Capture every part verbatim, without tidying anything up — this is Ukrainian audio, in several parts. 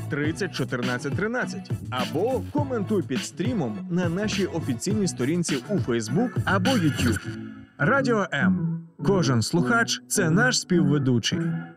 тридцять чотирнадцять тринадцять або коментуй під стрімом на нашій офіційній сторінці у Facebook або YouTube. Радіо М. Кожен слухач – це наш співведучий.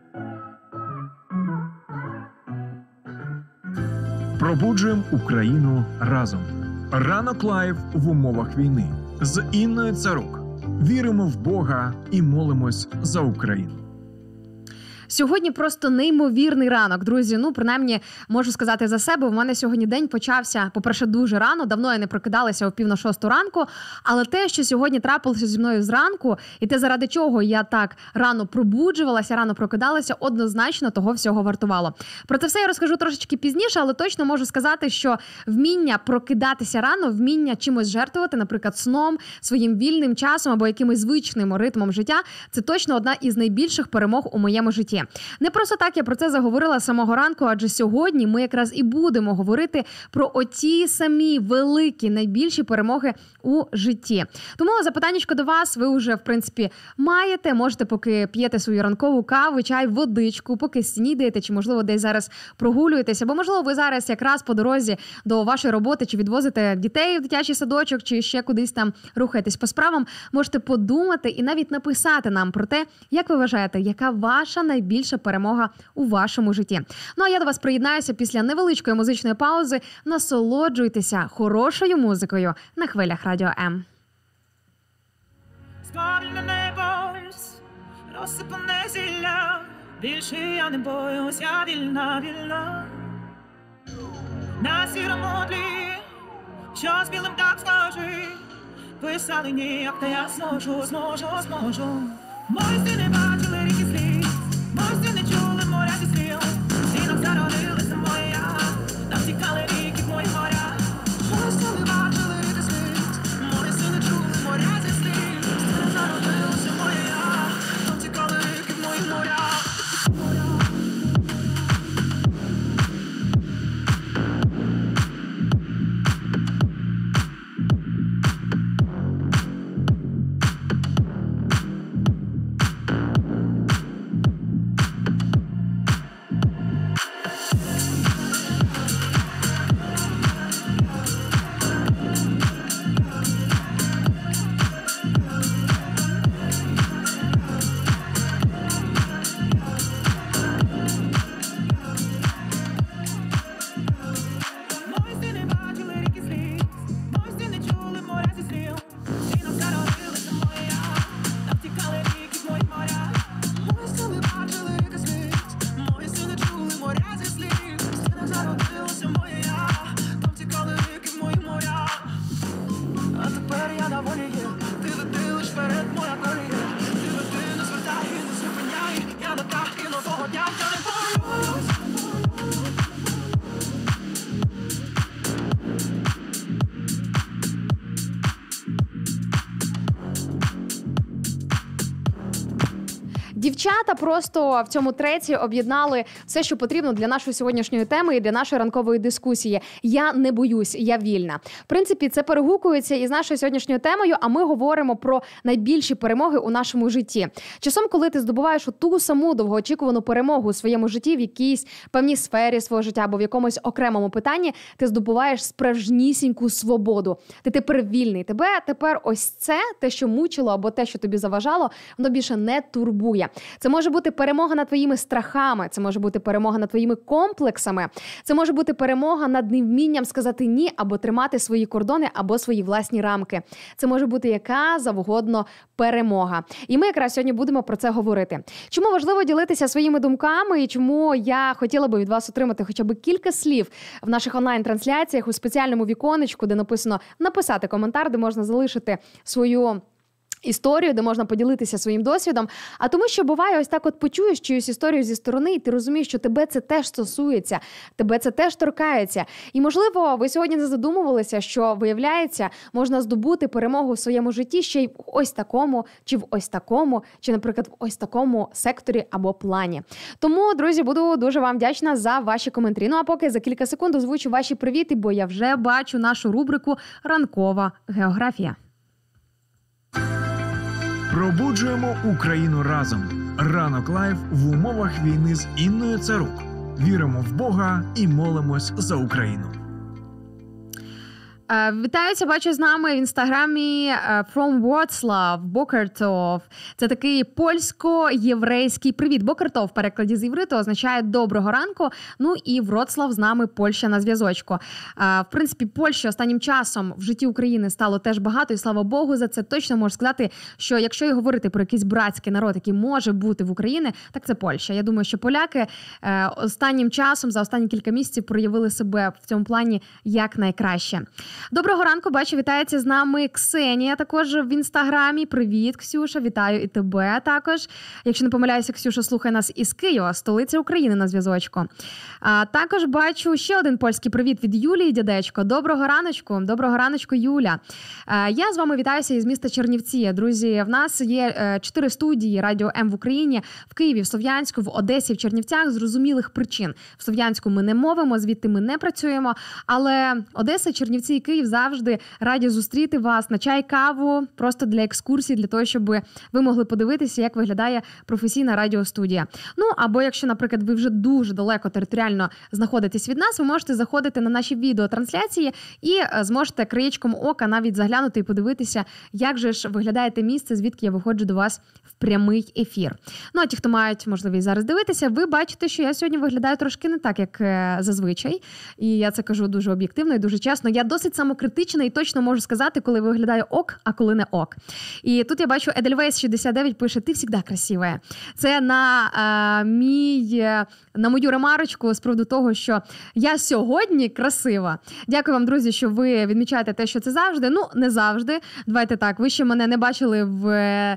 Пробуджуємо Україну разом. Ранок лайв в умовах війни з Інною Царук. Віримо в Бога і молимось за Україну. Сьогодні просто неймовірний ранок, друзі. Ну, принаймні, можу сказати за себе, в мене сьогодні день почався, по-перше, дуже рано. Давно я не прокидалася о пів на шосту ранку. Але те, що сьогодні трапилося зі мною зранку, і те, заради чого я так рано пробуджувалася, рано прокидалася, однозначно того всього вартувало. Про це все я розкажу трошечки пізніше, але точно можу сказати, що вміння прокидатися рано, вміння чимось жертвувати, наприклад, сном, своїм вільним часом або якимось звичним ритмом життя, це точно одна із найбільших перемог у моєму житті. Не просто так я про це заговорила з самого ранку, адже сьогодні ми якраз і будемо говорити про оті самі великі, найбільші перемоги у житті. Тому запитаннячко до вас ви вже, в принципі, маєте. Можете, поки п'єте свою ранкову каву, чай, водичку, поки снідаєте, чи, можливо, десь зараз прогулюєтесь, або, можливо, ви зараз якраз по дорозі до вашої роботи, чи відвозите дітей в дитячий садочок, чи ще кудись там рухаєтесь по справам, можете подумати і навіть написати нам про те, як ви вважаєте, яка ваша найбільша більша перемога у вашому житті. Ну, а я до вас приєднаюся після невеличкої музичної паузи. Насолоджуйтеся хорошою музикою на хвилях Радіо М. Скорільне небо, розсипане зілля, більше я не боюсь, я вільна, вільна. На сірому тлі, що з білим так схожий, писали ніяк, та я зможу, зможу, зможу. Мої стіни бачили ріки сліз, мості не чули моря зі стріл, стінок зародилися моя, там тікали ріки в мої моря. Мості не бачили ріки сліз, мості не чули моря зі стріл, стінок зародилися моя, там тікали ріки в мої моря. Дівчата просто в цьому треці об'єднали все, що потрібно для нашої сьогоднішньої теми і для нашої ранкової дискусії. Я не боюсь, я вільна. В принципі, це перегукується із нашою сьогоднішньою темою, а ми говоримо про найбільші перемоги у нашому житті. Часом, коли ти здобуваєш ту саму довгоочікувану перемогу у своєму житті в якійсь певній сфері свого життя або в якомусь окремому питанні, ти здобуваєш справжнісіньку свободу. Ти тепер вільний. Тебе тепер ось це, те, що мучило або те, що тобі заважало, воно більше не турбує. Це може бути перемога над твоїми страхами, це може бути перемога над твоїми комплексами, це може бути перемога над невмінням сказати «ні» або тримати свої кордони, або свої власні рамки. Це може бути яка завгодно перемога. І ми якраз сьогодні будемо про це говорити. Чому важливо ділитися своїми думками і чому я хотіла би від вас отримати хоча б кілька слів в наших онлайн-трансляціях у спеціальному віконечку, де написано «написати коментар», де можна залишити свою історію, де можна поділитися своїм досвідом, а тому, що буває ось так от почуєш чиюсь історію зі сторони, і ти розумієш, що тебе це теж стосується, тебе це теж торкається. І, можливо, ви сьогодні не задумувалися, що, виявляється, можна здобути перемогу в своєму житті ще й в ось такому, чи в ось такому, чи, наприклад, в ось такому секторі або плані. Тому, друзі, буду дуже вам вдячна за ваші коментарі. Ну, а поки за кілька секунд озвучу ваші привіти, бо я вже бачу нашу рубрику «Ранкова географія». Пробуджуємо Україну разом. Ранок лайв в умовах війни з Інною Царук. Віримо в Бога і молимось за Україну. Вітаються, бачу з нами в інстаграмі From Wrocław, Бокертов. Це такий польсько-єврейський привіт. Бокертов в перекладі з івриту означає «доброго ранку». Ну і Вроцлав з нами, Польща на зв'язочку. В принципі, Польщі останнім часом в житті України стало теж багато, і слава Богу за це. Точно можу сказати, що якщо і говорити про якийсь братський народ, який може бути в Україні, так це Польща. Я думаю, що поляки останнім часом, за останні кілька місяців проявили себе в цьому плані як найкраще. Доброго ранку, бачу, вітається з нами Ксенія також в інстаграмі. Привіт, Ксюша, вітаю і тебе також. Якщо не помиляюся, Ксюша слухає нас із Києва, столиця України на зв'язочку. А також бачу ще один польський привіт від Юлії Дядечко. Доброго раночку, доброго раночку, Юля. А, я з вами вітаюся із міста Чернівці. Друзі, в нас є чотири студії Радіо М в Україні, в Києві, в Слов'янську, в Одесі, в Чернівцях, з зрозумілих причин. В Слов'янську ми не мовимо, звідти ми не працюємо, але Одеса, Чернівці і Київ завжди раді зустріти вас на чай, каву, просто для екскурсій, для того, щоб ви могли подивитися, як виглядає професійна радіостудія. Ну, або якщо, наприклад, ви вже дуже далеко територіально знаходитесь від нас, ви можете заходити на наші відеотрансляції і зможете краєчком ока навіть заглянути і подивитися, як же ж виглядає те місце, звідки я виходжу до вас в прямий ефір. Ну, а ті, хто мають можливість зараз дивитися, ви бачите, що я сьогодні виглядаю трошки не так, як зазвичай. І я це кажу дуже об'єктивно і дуже чесно. Я досить самокритична і точно можу сказати, коли виглядає ок, а коли не ок. І тут я бачу, Edelweiss шістдесят дев'ять пише: «Ти завжди красива». Це на, а, мій, на мою ремарочку з приводу того, що я сьогодні красива. Дякую вам, друзі, що ви відмічаєте те, що це завжди. Ну, не завжди. Давайте так, ви ще мене не бачили в,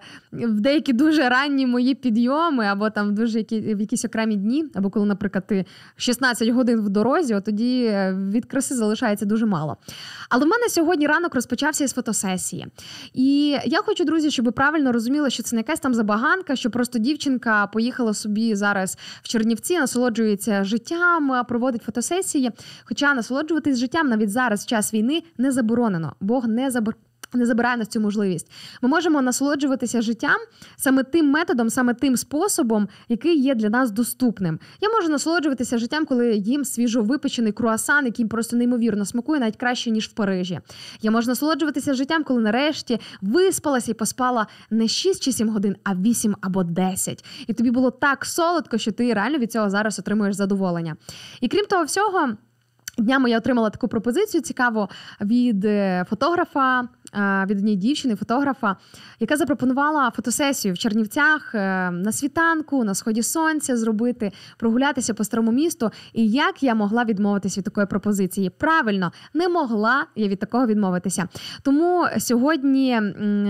в деякі дуже ранні мої підйоми, або там дуже які, в якісь окремі дні, або коли, наприклад, ти шістнадцять годин в дорозі, от тоді від краси залишається дуже мало. Але в мене сьогодні ранок розпочався із фотосесії. І я хочу, друзі, щоб ви правильно розуміли, що це не якась там забаганка, що просто дівчинка поїхала собі зараз в Чернівці, насолоджується життям, проводить фотосесії. Хоча насолоджуватись життям навіть зараз, в час війни, не заборонено. Бог не заборонено. Не забирає нас цю можливість. Ми можемо насолоджуватися життям саме тим методом, саме тим способом, який є для нас доступним. Я можу насолоджуватися життям, коли їм свіжовипечений круасан, який просто неймовірно смакує, навіть краще, ніж в Парижі. Я можу насолоджуватися життям, коли нарешті виспалася і поспала не шість чи сім годин, а вісім або десять. І тобі було так солодко, що ти реально від цього зараз отримуєш задоволення. І крім того всього, днями я отримала таку пропозицію цікаву від фотографа, від однієї дівчини, фотографа, яка запропонувала фотосесію в Чернівцях на світанку, на сході сонця зробити, прогулятися по старому місту. І як я могла відмовитися від такої пропозиції? Правильно, не могла я від такого відмовитися. Тому сьогодні,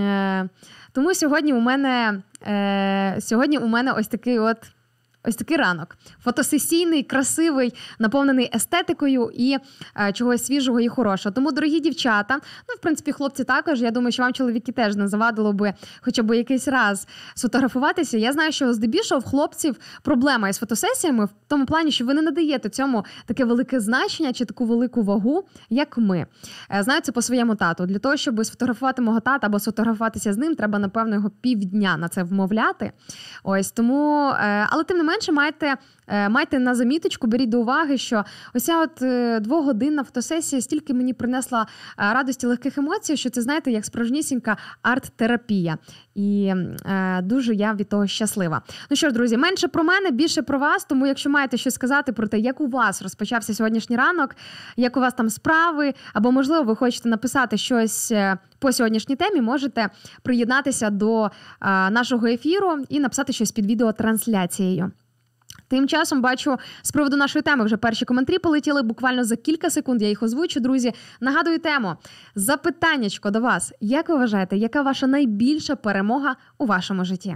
тому сьогодні у мене, сьогодні у мене ось такий от Ось такий ранок. Фотосесійний, красивий, наповнений естетикою і е, чогось свіжого і хорошого. Тому, дорогі дівчата, ну, в принципі, хлопці також, я думаю, що вам, чоловіки, теж не завадило би хоча б якийсь раз сфотографуватися. Я знаю, що здебільшого в хлопців проблема із фотосесіями в тому плані, що ви не надаєте цьому таке велике значення чи таку велику вагу, як ми. Е, знаю це по своєму тату. Для того, щоб сфотографувати мого тата або сфотографуватися з ним, треба, напевно, його півдня на це вмовляти. Ось, тому, е, але тим не менше, майте, майте на заміточку, беріть до уваги, що оця от двогодинна фотосесія стільки мені принесла радості, легких емоцій, що це, знаєте, як справжнісінька арт-терапія. І е, дуже я від того щаслива. Ну що ж, друзі, менше про мене, більше про вас, тому якщо маєте щось сказати про те, як у вас розпочався сьогоднішній ранок, як у вас там справи, або, можливо, ви хочете написати щось по сьогоднішній темі, можете приєднатися до е, нашого ефіру і написати щось під відеотрансляцією. Тим часом, бачу, з приводу нашої теми вже перші коментарі полетіли буквально за кілька секунд, я їх озвучу, друзі. Нагадую тему. Запитаннячко до вас. Як ви вважаєте, яка ваша найбільша перемога у вашому житті?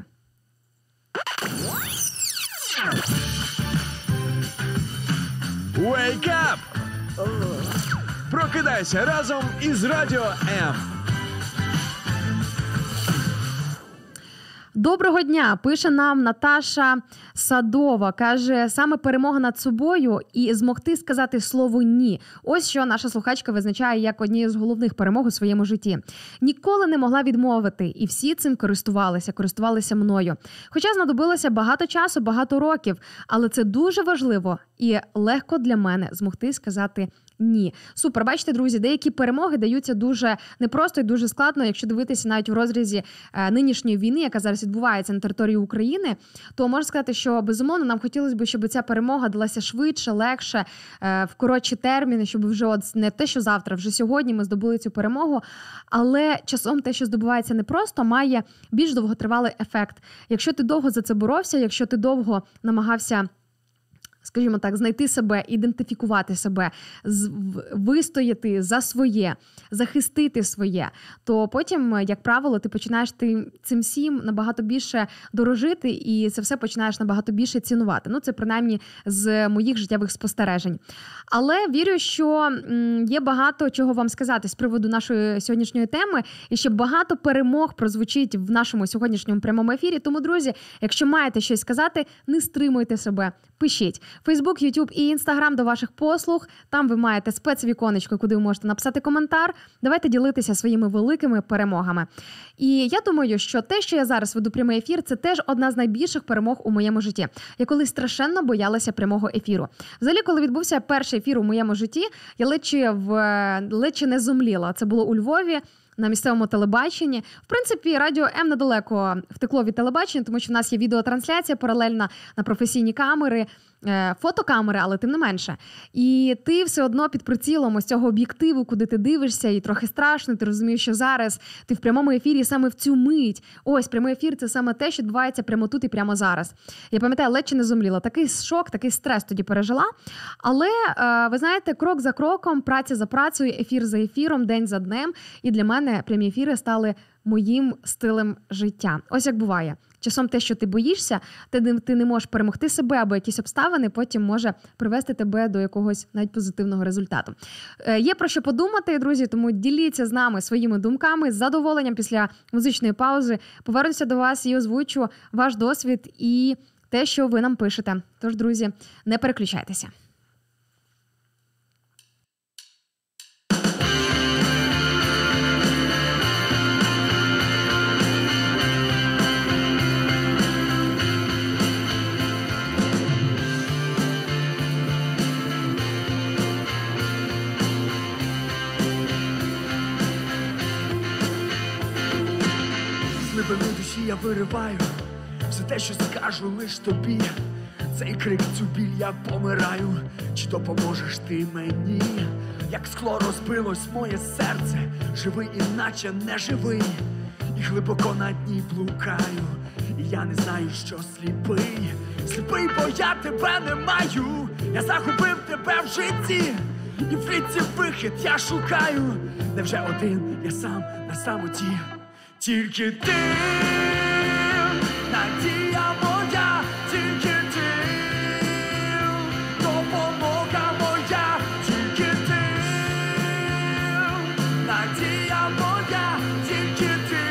Wake up! Прокидайся разом із Радіо М. Доброго дня, пише нам Наташа Садова каже, саме перемога над собою і змогти сказати слово «ні». Ось що наша слухачка визначає як однією з головних перемог у своєму житті. Ніколи не могла відмовити, і всі цим користувалися, користувалися мною. Хоча знадобилося багато часу, багато років, але це дуже важливо і легко для мене змогти сказати ні. Супер. Бачите, друзі, деякі перемоги даються дуже непросто і дуже складно. Якщо дивитися навіть у розрізі е, нинішньої війни, яка зараз відбувається на території України, то можна сказати, що безумовно нам хотілося б, щоб ця перемога далася швидше, легше, е, в коротші терміни, щоб вже от не те, що завтра, вже сьогодні ми здобули цю перемогу. Але часом те, що здобувається непросто, має більш довготривалий ефект. Якщо ти довго за це боровся, якщо ти довго намагався, скажімо так, знайти себе, ідентифікувати себе, вистояти за своє, захистити своє, то потім, як правило, ти починаєш ти цим всім набагато більше дорожити, і це все починаєш набагато більше цінувати. Ну, це принаймні з моїх життєвих спостережень. Але вірю, що є багато чого вам сказати з приводу нашої сьогоднішньої теми, і ще багато перемог прозвучить в нашому сьогоднішньому прямому ефірі. Тому, друзі, якщо маєте щось сказати, не стримуйте себе, пишіть. Фейсбук, Ютуб і Інстаграм до ваших послуг. Там ви маєте спецвіконечко, куди ви можете написати коментар. Давайте ділитися своїми великими перемогами. І я думаю, що те, що я зараз веду прямий ефір, це теж одна з найбільших перемог у моєму житті. Я колись страшенно боялася прямого ефіру. Взагалі, коли відбувся перший ефір у моєму житті, я ледь, в... ледь не зомліла. Це було у Львові, на місцевому телебаченні. В принципі, Радіо М недалеко втекло від телебачення, тому що в нас є відеотрансляція паралельна на професійні камери, фотокамери, але тим не менше. І ти все одно під прицілом ось цього об'єктиву, куди ти дивишся, і трохи страшно, ти розумієш, що зараз ти в прямому ефірі саме в цю мить. Ось, прямий ефір – це саме те, що відбувається прямо тут і прямо зараз. Я пам'ятаю, ледь чи не зомліла. Такий шок, такий стрес тоді пережила. Але, ви знаєте, крок за кроком, праця за працею, ефір за ефіром, день за днем. І для мене прямі ефіри стали моїм стилем життя. Ось як буває. Часом те, що ти боїшся, ти, ти не можеш перемогти себе або якісь обставини, потім може привести тебе до якогось навіть позитивного результату. Е, є про що подумати, друзі, тому діліться з нами своїми думками. З задоволенням після музичної паузи повернуся до вас і озвучу ваш досвід і те, що ви нам пишете. Тож, друзі, не переключайтеся. Глибину душі я вириваю все те, що скажу лиш тобі. Цей крик, цю біль, я помираю. Чи допоможеш ти мені? Як скло розбилось моє серце, живий іначе не живий. І глибоко на дні блукаю, і я не знаю, що сліпий. Сліпий, бо я тебе не маю. Я загубив тебе в житті, і в ліці вихід я шукаю. Невже один я сам на самоті? Тільки ти, надія моя, тільки ти, допомога моя, тільки ти, надія моя, тільки ти,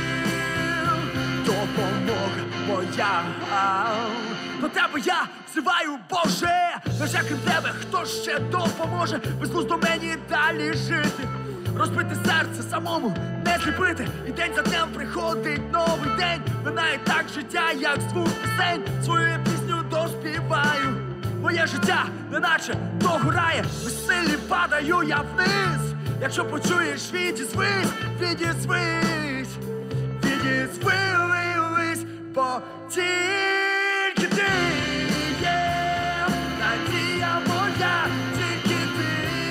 допомога моя. До тебе я взиваю, Боже, лише крім тебе хто ще допоможе безглуздо мені далі жити. Розбите серце самому не зліпити, і день за днем приходить новий день. Минає так життя, як звук пісень. Свою пісню доспіваю. Моє життя неначе догорає, безсилі падаю я вниз. Якщо почуєш, відізвись, відізвись, відізвись, бо тільки ти є надія моя, тільки ти.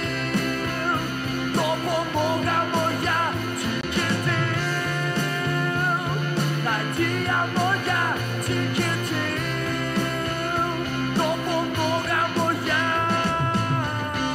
Допомога моя, тільки ти, надія моя, тільки ти, допомога моя.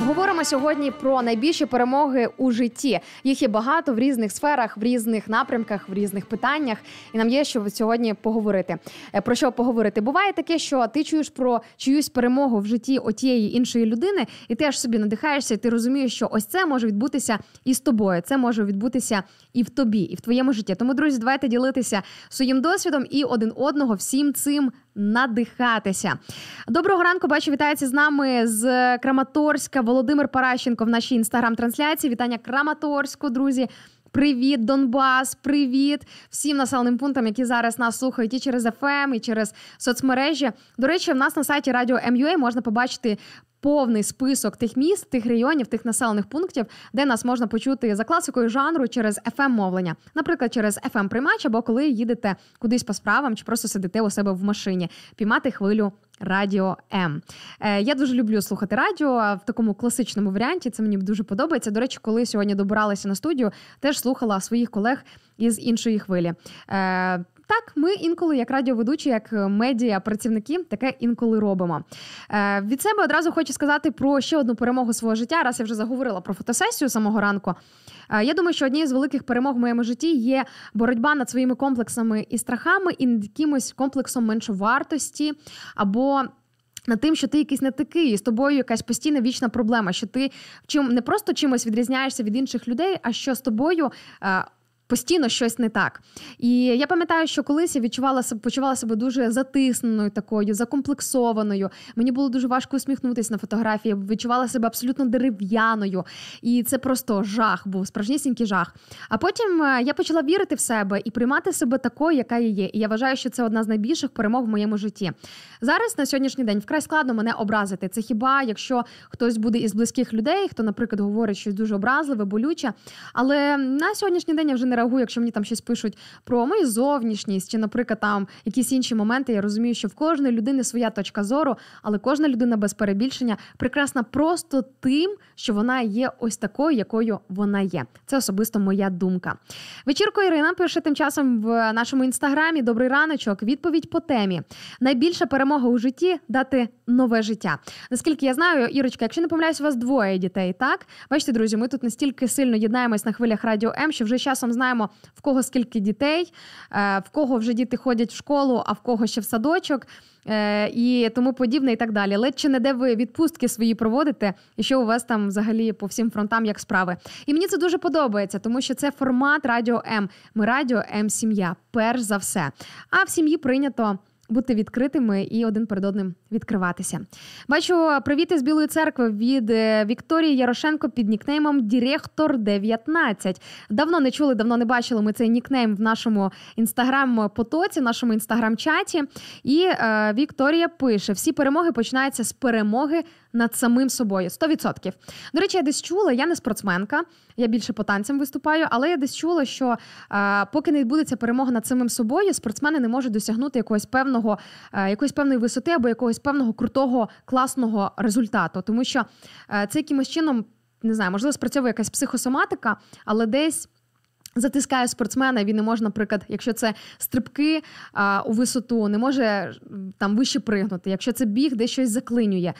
Говоримо сьогодні про найбільші перемоги у житті. Їх є багато в різних сферах, в різних напрямках, в різних питаннях. І нам є що сьогодні поговорити. Про що поговорити? Буває таке, що ти чуєш про чиюсь перемогу в житті отієї іншої людини, і ти аж собі надихаєшся, і ти розумієш, що ось це може відбутися і з тобою, це може відбутися і в тобі, і в твоєму житті. Тому, друзі, давайте ділитися своїм досвідом і один одного всім цим надихатися. Доброго ранку, бачу, вітається з нами з Краматорська Володимир Паращенко в нашій інстаграм-трансляції. Вітання Краматорську, друзі. Привіт, Донбас, привіт всім населеним пунктам, які зараз нас слухають і через еф ем, і через соцмережі. До речі, в нас на сайті Радіо Ем ю ей можна побачити повний список тих міст, тих районів, тих населених пунктів, де нас можна почути за класикою жанру через еф ем-мовлення. Наприклад, через еф ем-приймач, або коли їдете кудись по справам, чи просто сидите у себе в машині. Піймати хвилю Радіо М. Е, я дуже люблю слухати радіо в такому класичному варіанті, це мені дуже подобається. До речі, коли сьогодні добиралася на студію, теж слухала своїх колег із іншої хвилі. Е, Так, ми інколи, як радіоведучі, як медіа-працівники, таке інколи робимо. Е, від себе одразу хочу сказати про ще одну перемогу свого життя, раз я вже заговорила про фотосесію самого ранку. Е, я думаю, що однією з великих перемог в моєму житті є боротьба над своїми комплексами і страхами, і над якимось комплексом меншовартості, або над тим, що ти якийсь не такий, і з тобою якась постійна вічна проблема, що ти чим не просто чимось відрізняєшся від інших людей, а що з тобою е, постійно щось не так. І я пам'ятаю, що колись я відчувала себе, почувала себе дуже затисненою такою, закомплексованою. Мені було дуже важко усміхнутися на фотографії, я відчувала себе абсолютно дерев'яною. І це просто жах був, справжнісінький жах. А потім я почала вірити в себе і приймати себе такою, яка я є. І я вважаю, що це одна з найбільших перемог в моєму житті. Зараз, на сьогоднішній день, вкрай складно мене образити. Це хіба, якщо хтось буде із близьких людей, хто, наприклад, говорить щось дуже образливе, болюче. Але на сьогоднішній день я вже не реагую, якщо мені там щось пишуть про мою зовнішність, чи, наприклад, там якісь інші моменти. Я розумію, що в кожної людини своя точка зору, але кожна людина без перебільшення прекрасна просто тим, що вона є ось такою, якою вона є. Це особисто моя думка. Вечірко Ірина пише тим часом в нашому інстаграмі: добрий раночок, відповідь по темі. Найбільша перемога у житті – дати нове життя. Наскільки я знаю, Ірочка, якщо не помиляюсь, у вас двоє дітей, так? Бачите, друзі, ми тут настільки сильно єднаємось на хвилях Радіо М, що вже з часом знаємо, в кого скільки дітей, в кого вже діти ходять в школу, а в кого ще в садочок, і тому подібне і так далі. Ледь чи не де ви відпустки свої проводите, і що у вас там взагалі по всім фронтам як справи. І мені це дуже подобається, тому що це формат Радіо М. Ми Радіо М-сім'я, перш за все. А в сім'ї прийнято бути відкритими і один перед одним відкриватися. Бачу, привіт із Білої церкви від Вікторії Ярошенко під нікнеймом Директор дев'ятнадцять. Давно не чули, давно не бачили ми цей нікнейм в нашому інстаграм-потоці, в нашому інстаграм-чаті. І е, Вікторія пише: всі перемоги починаються з перемоги над самим собою. сто відсотків. До речі, я десь чула, я не спортсменка, я більше по танцям виступаю, але я десь чула, що е, поки не відбудеться перемога над самим собою, спортсмени не можуть досягнути якогось певного, е, якоїсь певної висоти або якогось певного крутого, класного результату. Тому що е, це якимось чином, не знаю, можливо, спрацьовує якась психосоматика, але десь затискає спортсмена, він не може, наприклад, якщо це стрибки а, у висоту, не може там вище пригнути, якщо це біг, десь щось заклинює.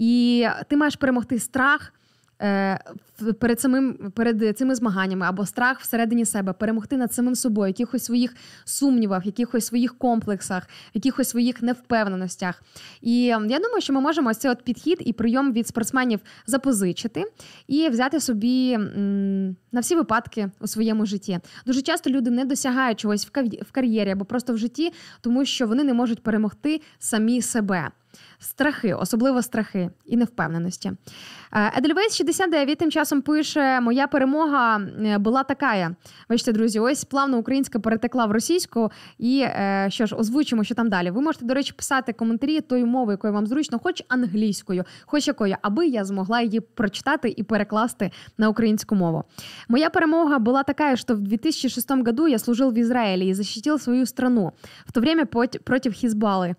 І ти маєш перемогти страх е, перед, самим, перед цими змаганнями, або страх всередині себе, перемогти над самим собою, якихось своїх сумнівах, якихось своїх комплексах, якихось своїх невпевненостях. І я думаю, що ми можемо ось цей от підхід і прийом від спортсменів запозичити і взяти собі м, на всі випадки у своєму житті. Дуже часто люди не досягають чогось в кар'єрі або просто в житті, тому що вони не можуть перемогти самі себе. Страхи, особливо страхи і невпевненості. Едельвейс шістдесят дев'ять тим часом пише: моя перемога була така. Бачите, друзі, ось плавно українська перетекла в російську. І що ж, озвучимо, що там далі. Ви можете, до речі, писати коментарі тою мовою, якою вам зручно, хоч англійською, хоч якою, аби я змогла її прочитати і перекласти на українську мову. Моя перемога була така, що в две тысячи шестом году я служил в Израиле и защитил свою страну. В то время против Хізбалли.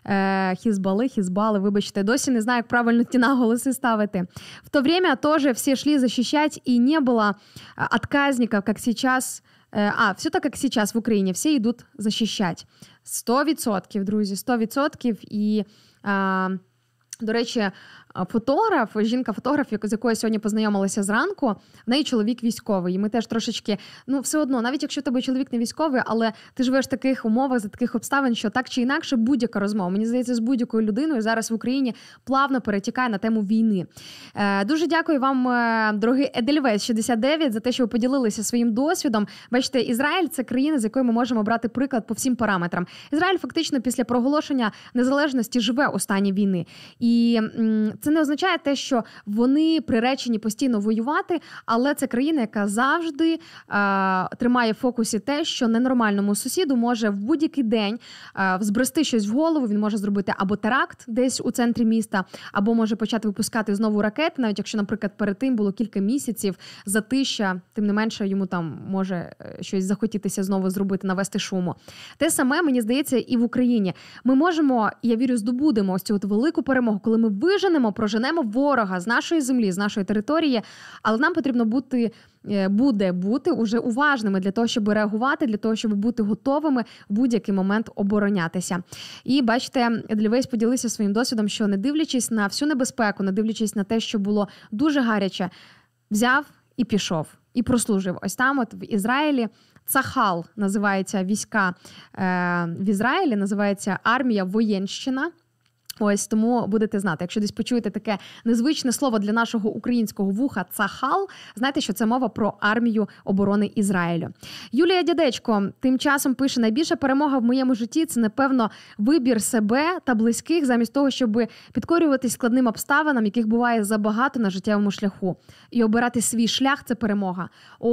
Хізбали, Хізбали, вибачте, досі не знаю, як правильно ті наголоси ставити. В то время тоже все шли защищать, и не было отказников, как сейчас. А, все так, як сейчас в Україні, всі йдуть захищати. Сто відсотків, друзі, сто відсотків. І, а, до речі, фотограф, жінка-фотограф, з якою сьогодні познайомилася зранку, в неї чоловік військовий. І ми теж трошечки, ну все одно, навіть якщо тебе чоловік не військовий, але ти живеш в таких умовах, за таких обставин, що так чи інакше будь-яка розмова, мені здається, з будь-якою людиною зараз в Україні плавно перетікає на тему війни. Е, дуже дякую вам, дорогий Едельвейс шістдесят дев'ять, за те, що ви поділилися своїм досвідом. Бачите, Ізраїль – це країна, з якої ми можемо брати приклад по всім параметрам. Ізраїль фактично після проголошення незалежності живе у стані війни. І м, це не означає те, що вони приречені постійно воювати, але це країна, яка завжди е, тримає в фокусі те, що ненормальному сусіду може в будь-який день е, взбрести щось в голову, він може зробити або теракт десь у центрі міста, або може почати випускати знову ракети, навіть якщо, наприклад, перед тим було кілька місяців затища, тим не менше йому там може щось захотітися знову зробити, навести шуму. Те саме, мені здається, і в Україні. Ми можемо, я вірю, здобудемо ось цю от велику перемогу, коли ми виженемо, проженемо ворога з нашої землі, з нашої території, але нам потрібно бути, буде бути уже уважними для того, щоб реагувати, для того, щоб бути готовими в будь-який момент оборонятися. І бачите, Едельвейс поділився своїм досвідом, що не дивлячись на всю небезпеку, не дивлячись на те, що було дуже гаряче, взяв і пішов, і прослужив. Ось там от в Ізраїлі Цахал називається війська е, в Ізраїлі, називається армія воєнщина. Ось, тому будете знати, якщо десь почуєте таке незвичне слово для нашого українського вуха «цахал», знайте, що це мова про армію оборони Ізраїлю. Юлія Дядечко тим часом пише: найбільша перемога в моєму житті – це, напевно, вибір себе та близьких, замість того, щоб підкорюватись складним обставинам, яких буває забагато на життєвому шляху. І обирати свій шлях – це перемога.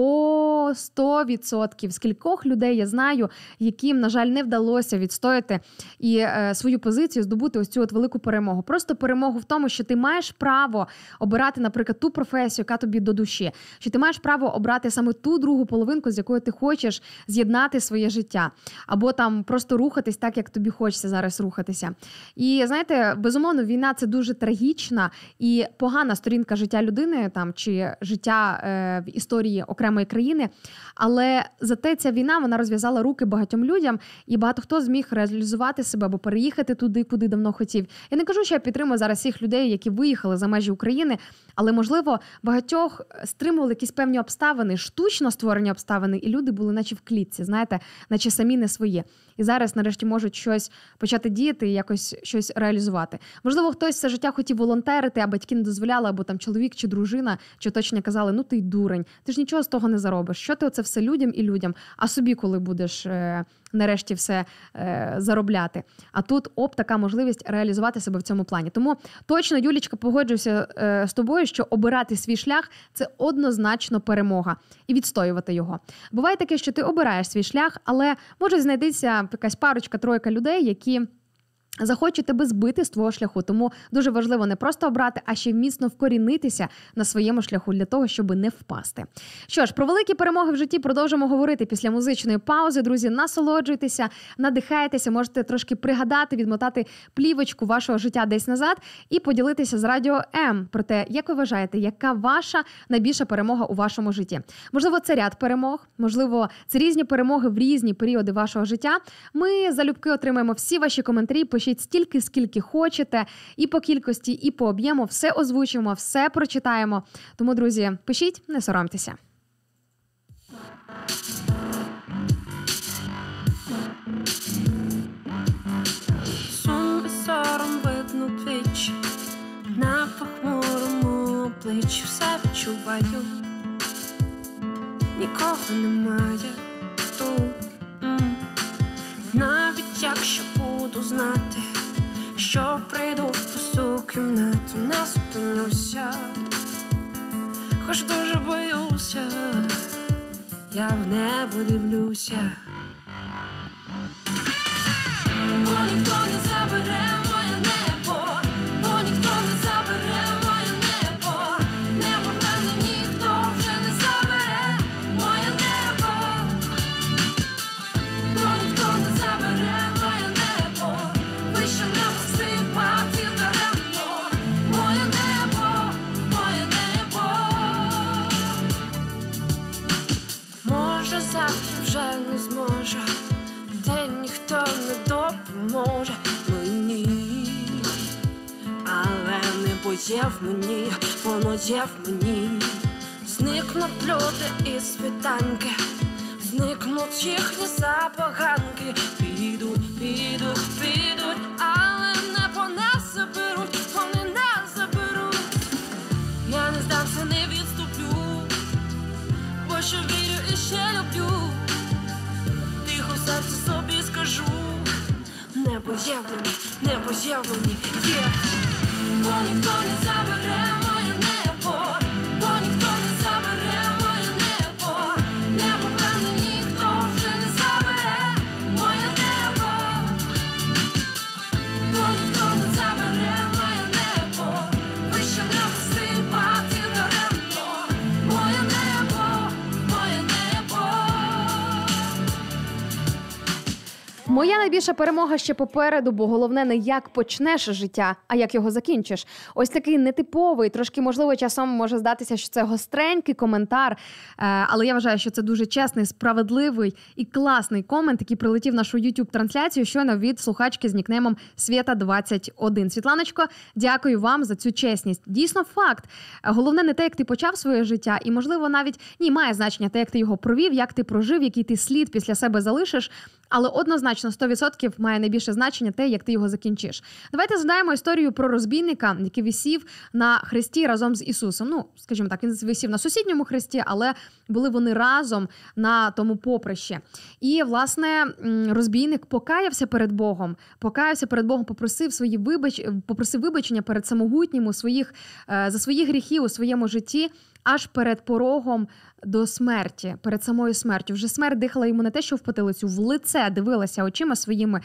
О, сто відсотків. Скількох людей я знаю, яким, на жаль, не вдалося відстояти і е, свою позицію, здобути ось цю от велику перемогу. Просто перемогу в тому, що ти маєш право обирати, наприклад, ту професію, яка тобі до душі. Що ти маєш право обрати саме ту другу половинку, з якою ти хочеш з'єднати своє життя. Або там просто рухатись так, як тобі хочеться зараз рухатися. І, знаєте, безумовно, війна – це дуже трагічна і погана сторінка життя людини там, чи життя е, в історії окремої країни. Але зате ця війна, вона розв'язала руки багатьом людям, і багато хто зміг реалізувати себе або переїхати туди, куди давно хотів. Я не кажу, що я підтримую зараз всіх людей, які виїхали за межі України, але, можливо, багатьох стримували якісь певні обставини, штучно створені обставини, і люди були наче в клітці, знаєте, наче самі не свої. І зараз, нарешті, можуть щось почати діяти і якось щось реалізувати. Можливо, хтось все життя хотів волонтерити, а батьки не дозволяли, або там чоловік чи дружина, чи оточення казали: ну ти й дурень, ти ж нічого з того не заробиш. Що ти оце все людям і людям, а собі коли будеш е, нарешті все е, заробляти. А тут, оп, така можливість реалізувати себе в цьому плані. Тому точно, Юлічка, погоджуюся е, з тобою, що обирати свій шлях – це однозначно перемога. І відстоювати його. Буває таке, що ти обираєш свій шлях, але може знайдеться якась парочка, тройка людей, які захочуть тебе збити з твого шляху. Тому дуже важливо не просто обрати, а ще міцно вкорінитися на своєму шляху для того, щоб не впасти. Що ж, про великі перемоги в житті продовжимо говорити після музичної паузи. Друзі, насолоджуйтеся, надихайтеся, можете трошки пригадати, відмотати плівочку вашого життя десь назад і поділитися з Радіо М про те, як ви вважаєте, яка ваша найбільша перемога у вашому житті. Можливо, це ряд перемог, можливо, це різні перемоги в різні періоди вашого життя. Ми залюбки отримаємо всі ваші коментарі, пишіть стільки, скільки хочете, і по кількості, і по об'єму, все озвучимо, все прочитаємо. Тому, друзі, пишіть, не соромтеся. Сум висором видно двічі, на похмурому обличчі все відчуваю. Нікого немає тут. М. Навіть якщо буду знати, що прийду в пусту кімнату, не зупинюся. Хоч дуже боюся, я в небо дивлюся. Бо ніхто не забере моє небо, бо ніхто не забере моє небо, небо в мене ніхто вже не забере моє небо, бо ніхто не забере моє небо, вище небо сипати даремно, моє небо, моє небо. Може завтра вже не зможе, день ніхто не допоможе мені, але не боюсь є в мені, воно є в мені. Зникнуть люди і світанки, зникнуть їхні забаганки. Підуть, підуть, підуть, але не по нас заберуть, вони нас заберуть. Я не здамся, не відступлю, бо ще вірю і ще люблю. Тихо в серці собі скажу, небо є в мені, небо є в мені, є. Бо ніхто не забере моє небо, бо ніхто не забере моє небо, небо певне ніхто вже не забере моє небо, бо ніхто не забере моє небо, вище небо стрибати даремно, моє небо, моє небо. Моя найбільша перемога ще попереду, бо головне не як почнеш життя, а як його закінчиш. Ось такий нетиповий, трошки, можливо, часом може здатися, що це гостренький коментар, але я вважаю, що це дуже чесний, справедливий і класний комент, який прилетів в нашу YouTube-трансляцію щойно від слухачки з нікнеймом Свєта двадцять один. Світланочко, дякую вам за цю чесність. Дійсно факт. Головне не те, як ти почав своє життя, і, можливо, навіть, ні, має значення те, як ти його провів, як ти прожив, який ти слід після себе залишиш, але однозначно сто відсотків має найбільше значення те, як ти його закінчиш. Давайте згадаємо історію про розбійника, який висів на хресті разом з Ісусом. Ну, скажімо так, він висів на сусідньому хресті, але були вони разом на тому поприщі. І, власне, розбійник покаявся перед Богом, покаявся перед Богом, попросив свої вибач, попросив вибачення перед самогутнім у своїх, за свої гріхи у своєму житті, аж перед порогом до смерті, перед самою смертю. Вже смерть дихала йому не те, що в потилицю, в лице дивилася очима своїми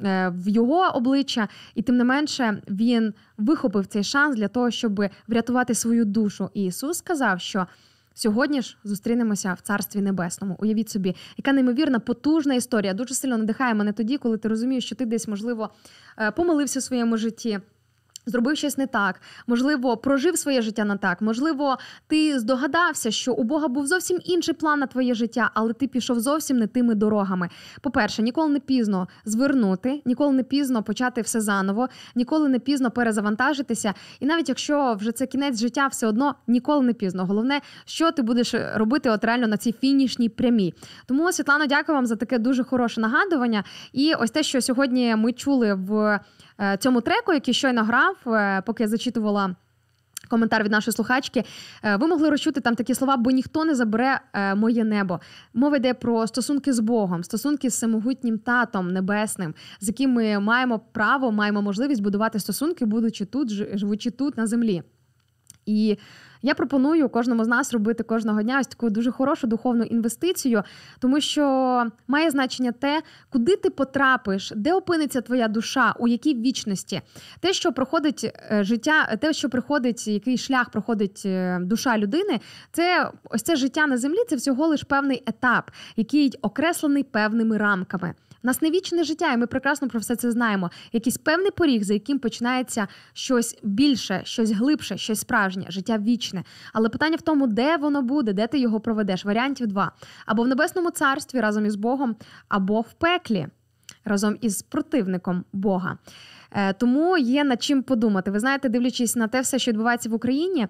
в його обличчя, і тим не менше він вихопив цей шанс для того, щоб врятувати свою душу. І Ісус сказав, що сьогодні ж зустрінемося в Царстві Небесному. Уявіть собі, яка неймовірна, потужна історія. Дуже сильно надихає мене тоді, коли ти розумієш, що ти десь, можливо, помилився в своєму житті, зробив щось не так, можливо, прожив своє життя не так, можливо, ти здогадався, що у Бога був зовсім інший план на твоє життя, але ти пішов зовсім не тими дорогами. По-перше, ніколи не пізно звернути, ніколи не пізно почати все заново, ніколи не пізно перезавантажитися, і навіть якщо вже це кінець життя, все одно ніколи не пізно. Головне, що ти будеш робити от реально на цій фінішній прямій. Тому, Світлано, дякую вам за таке дуже хороше нагадування. І ось те, що сьогодні ми чули в цьому треку, який щойно грав, поки я зачитувала коментар від нашої слухачки, ви могли розчути там такі слова, бо ніхто не забере моє небо. Мова йде про стосунки з Богом, стосунки з всемогутнім Татом Небесним, з яким ми маємо право, маємо можливість будувати стосунки, будучи тут, живучи тут, на землі. І я пропоную кожному з нас робити кожного дня ось таку дуже хорошу духовну інвестицію, тому що має значення те, куди ти потрапиш, де опиниться твоя душа, у якій вічності. Те, що проходить життя, те, що приходить, який шлях проходить душа людини, це ось це життя на землі, це всього лиш певний етап, який окреслений певними рамками. У нас не вічне життя, і ми прекрасно про все це знаємо. Якийсь певний поріг, за яким починається щось більше, щось глибше, щось справжнє, життя вічне. Але питання в тому, де воно буде, де ти його проведеш. Варіантів два. Або в Небесному Царстві разом із Богом, або в пеклі разом із противником Бога. Тому є над чим подумати. Ви знаєте, дивлячись на те все, що відбувається в Україні,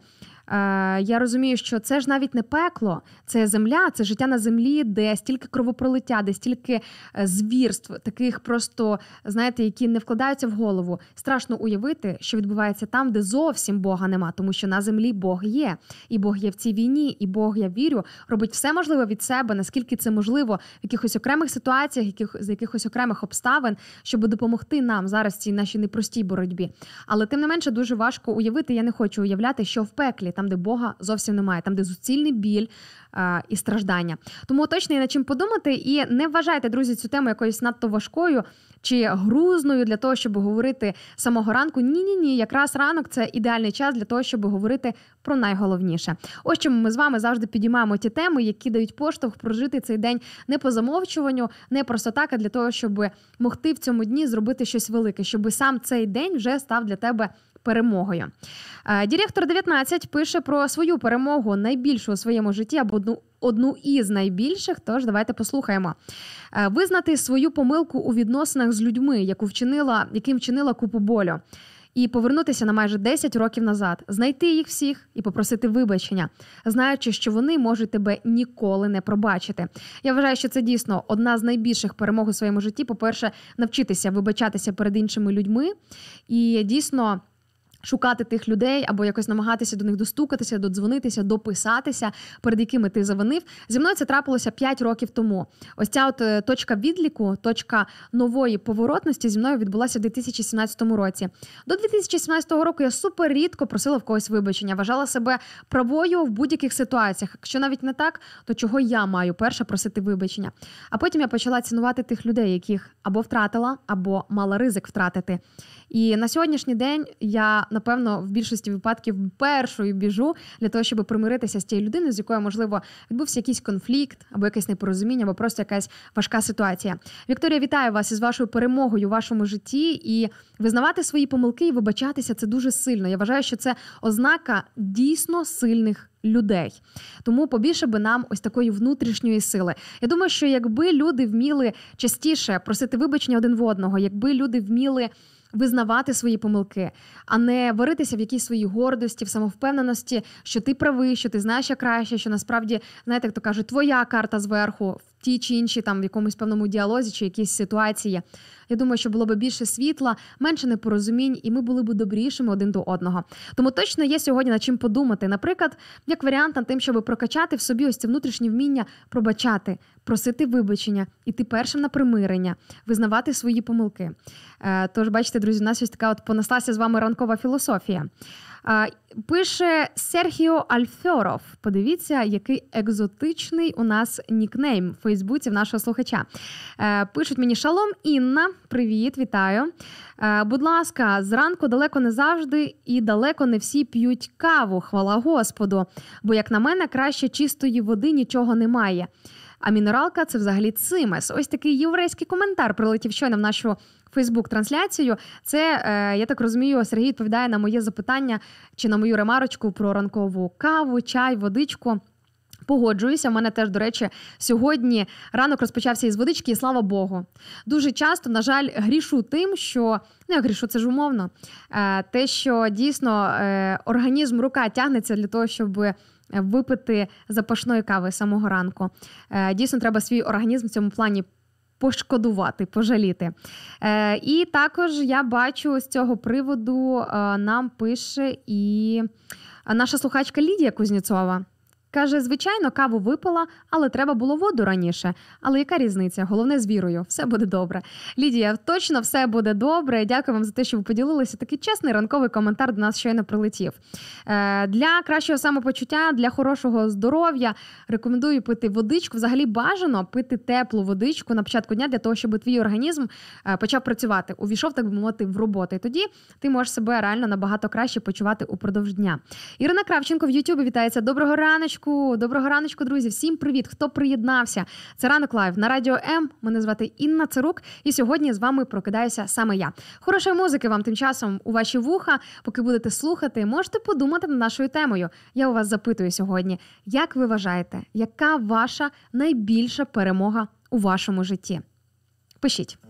я розумію, що це ж навіть не пекло, це земля, це життя на землі, де стільки кровопролиття, де стільки звірств, таких просто, знаєте, які не вкладаються в голову. Страшно уявити, що відбувається там, де зовсім Бога нема, тому що на землі Бог є. І Бог є в цій війні, і Бог, я вірю, робить все можливе від себе, наскільки це можливо в якихось окремих ситуаціях, яких, з якихось окремих обставин, щоб допомогти нам зараз в цій нашій непростій боротьбі. Але тим не менше дуже важко уявити, я не хочу уявляти, що в пеклі, там, де Бога зовсім немає, там, де суцільний біль а, і страждання. Тому точно є над чим подумати, і не вважайте, друзі, цю тему якоюсь надто важкою чи грузною для того, щоб говорити самого ранку. Ні-ні-ні, якраз ранок – це ідеальний час для того, щоб говорити про найголовніше. Ось чому ми з вами завжди підіймаємо ті теми, які дають поштовх прожити цей день не по замовчуванню, не просто так, а для того, щоб могти в цьому дні зробити щось велике, щоб сам цей день вже став для тебе перемогою. Директор дев'ятнадцять пише про свою перемогу, найбільшу у своєму житті, або одну, одну із найбільших, тож давайте послухаємо. Визнати свою помилку у відносинах з людьми, яку вчинила, яким вчинила купу болю. і повернутися на майже десять років назад, знайти їх всіх і попросити вибачення, знаючи, що вони можуть тебе ніколи не пробачити. Я вважаю, що це дійсно одна з найбільших перемог у своєму житті. По-перше, навчитися вибачатися перед іншими людьми і дійсно шукати тих людей або якось намагатися до них достукатися, додзвонитися, дописатися, перед якими ти завинив. Зі мною це трапилося п'ять років тому. Ось ця от точка відліку, точка нової поворотності зі мною відбулася в дві тисячі сімнадцятому році. До дві тисячі сімнадцятого року я супер рідко просила в когось вибачення, вважала себе правою в будь-яких ситуаціях. Якщо навіть не так, то чого я маю перше просити вибачення? А потім я почала цінувати тих людей, яких або втратила, або мала ризик втратити. І на сьогоднішній день я, напевно, в більшості випадків першою біжу для того, щоб примиритися з тією людиною, з якою, можливо, відбувся якийсь конфлікт, або якесь непорозуміння, або просто якась важка ситуація. Вікторія, вітаю вас із вашою перемогою у вашому житті. І визнавати свої помилки і вибачатися – це дуже сильно. Я вважаю, що це ознака дійсно сильних людей. Тому побільше би нам ось такої внутрішньої сили. Я думаю, що якби люди вміли частіше просити вибачення один в одного, якби люди вміли визнавати свої помилки, а не варитися в якійсь своїй гордості, в самовпевненості, що ти правий, що ти знаєш як краще, що насправді, знаєте, як то кажуть, твоя карта зверху в тій чи іншій там в якомусь певному діалозі чи якійсь ситуації. Я думаю, що було б більше світла, менше непорозумінь, і ми були б добрішими один до одного. Тому точно є сьогодні над чим подумати. Наприклад, як варіант над тим, щоб прокачати в собі ось це внутрішнє вміння пробачати, просити вибачення, іти першим на примирення, визнавати свої помилки. Тож, бачите, друзі, у нас ось така от понеслася з вами ранкова філософія. Пише Серхіо Альфьоров. Подивіться, який екзотичний у нас нікнейм в Фейсбуці в нашого слухача. Пишуть мені: «Шалом, Інна, привіт, вітаю. Будь ласка, зранку далеко не завжди і далеко не всі п'ють каву, хвала Господу. Бо, як на мене, краще чистої води нічого немає. А мінералка – це взагалі цимес». Ось такий єврейський коментар прилетів щойно в нашу Фейсбук-трансляцію. Це, я так розумію, Сергій відповідає на моє запитання чи на мою ремарочку про ранкову каву, чай, водичку. Погоджуюся, в мене теж, до речі, сьогодні ранок розпочався із водички, і слава Богу. Дуже часто, на жаль, грішу тим, що, ну я грішу, це ж умовно, те, що дійсно організм, рука тягнеться для того, щоб випити запашної кави з самого ранку. Дійсно, треба свій організм в цьому плані пошкодувати, пожаліти. Е, і також я бачу з цього приводу е, нам пише і наша слухачка Лідія Кузнєцова. Каже, звичайно, каву випила, але треба було воду раніше. Але яка різниця? Головне з вірою. Все буде добре. Лідія, точно все буде добре. Дякую вам за те, що ви поділилися. Такий чесний ранковий коментар до нас щойно прилетів. Е, для кращого самопочуття, для хорошого здоров'я рекомендую пити водичку. Взагалі бажано пити теплу водичку на початку дня для того, щоб твій організм е, почав працювати. Увійшов, так би мовити, в роботу. І тоді ти можеш себе реально набагато краще почувати упродовж дня. Ірина Кравченко в Ютубі вітається. Доброго раночку. Доброго раночку, друзі. Всім привіт, хто приєднався. Це Ранок Лайв на Радіо М. Мене звати Інна Цирук. І сьогодні з вами прокидаюся саме я. Хорошої музики вам тим часом у ваші вуха. Поки будете слухати, можете подумати над нашою темою. Я у вас запитую сьогодні, як ви вважаєте, яка ваша найбільша перемога у вашому житті? Пишіть.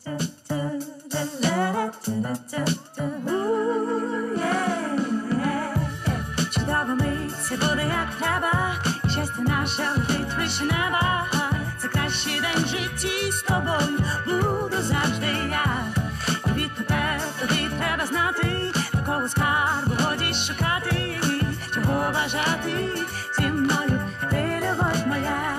Чудова мить, це буде як треба, і щастя наше летить вище неба. Це кращий день в житті з тобою, буду завжди я. І відтепер тобі треба знати, такого скарбу годі шукати, чого бажати зі мною, ти любов моя.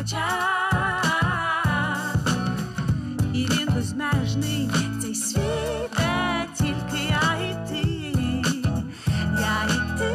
очах. І він безмежний, цей світ, де тільки я і ти, я і ти.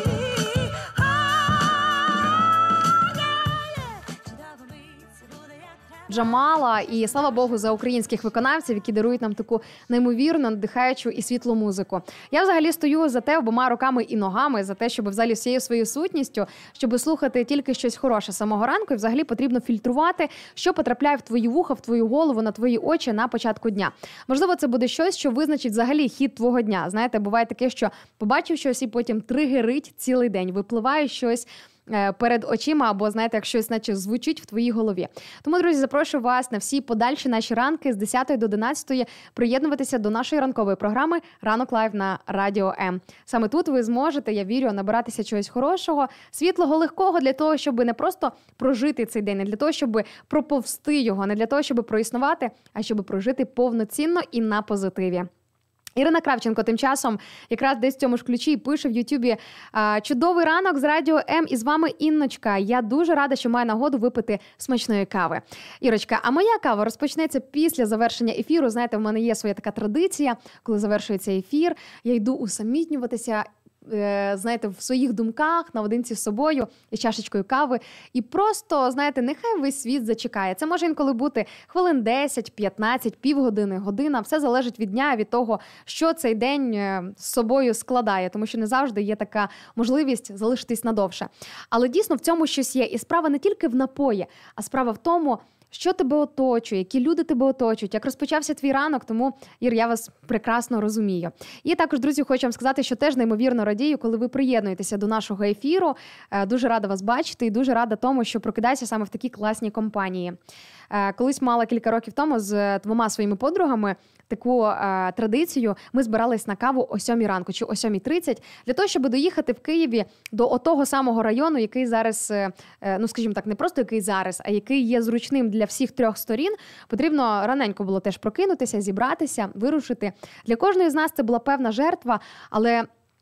Джамала, і слава Богу за українських виконавців, які дарують нам таку неймовірно надихаючу і світлу музику. Я взагалі стою за те обома руками і ногами, за те, щоб взагалі всією своєю сутністю, щоб слухати тільки щось хороше з самого ранку, і взагалі потрібно фільтрувати, що потрапляє в твої вуха, в твою голову, на твої очі на початку дня. Можливо, це буде щось, що визначить взагалі хід твого дня. Знаєте, буває таке, що побачив щось і потім тригерить цілий день, випливає щось перед очима, або, знаєте, як щось наче звучить в твоїй голові. Тому, друзі, запрошую вас на всі подальші наші ранки з десятої до одинадцятої приєднуватися до нашої ранкової програми «Ранок лайв» на Радіо М. Саме тут ви зможете, я вірю, набиратися чогось хорошого, світлого, легкого, для того, щоб не просто прожити цей день, не для того, щоб проповзти його, не для того, щоб проіснувати, а щоб прожити повноцінно і на позитиві. Ірина Кравченко тим часом якраз десь в цьому ж ключі і пише в Ютубі: «Чудовий ранок з Радіо М, і з вами Інночка. Я дуже рада, що маю нагоду випити смачної кави». Ірочка, а моя кава розпочнеться після завершення ефіру. Знаєте, в мене є своя така традиція, коли завершується ефір, я йду усамітнюватися, знаєте, в своїх думках, наодинці з собою, і чашечкою кави. І просто, знаєте, нехай весь світ зачекає. Це може інколи бути хвилин десять, п'ятнадцять, півгодини, година. Все залежить від дня, від того, що цей день з собою складає. Тому що не завжди є така можливість залишитись надовше. Але дійсно в цьому щось є. І справа не тільки в напої, а справа в тому, що тебе оточує, які люди тебе оточують, як розпочався твій ранок, тому, Ір, я вас прекрасно розумію. І також, друзі, хочу вам сказати, що теж неймовірно радію, коли ви приєднуєтеся до нашого ефіру. Дуже рада вас бачити і дуже рада тому, що прокидаюся саме в такій класній компанії. Колись мала кілька років тому з двома своїми подругами таку е, традицію. Ми збирались на каву о сьомій ранку чи о сьомій тридцять для того, щоб доїхати в Києві до отого самого району, який зараз, е, ну скажімо так, не просто який зараз, а який є зручним для всіх трьох сторін. Потрібно раненько було теж прокинутися, зібратися, вирушити. Для кожної з нас це була певна жертва, але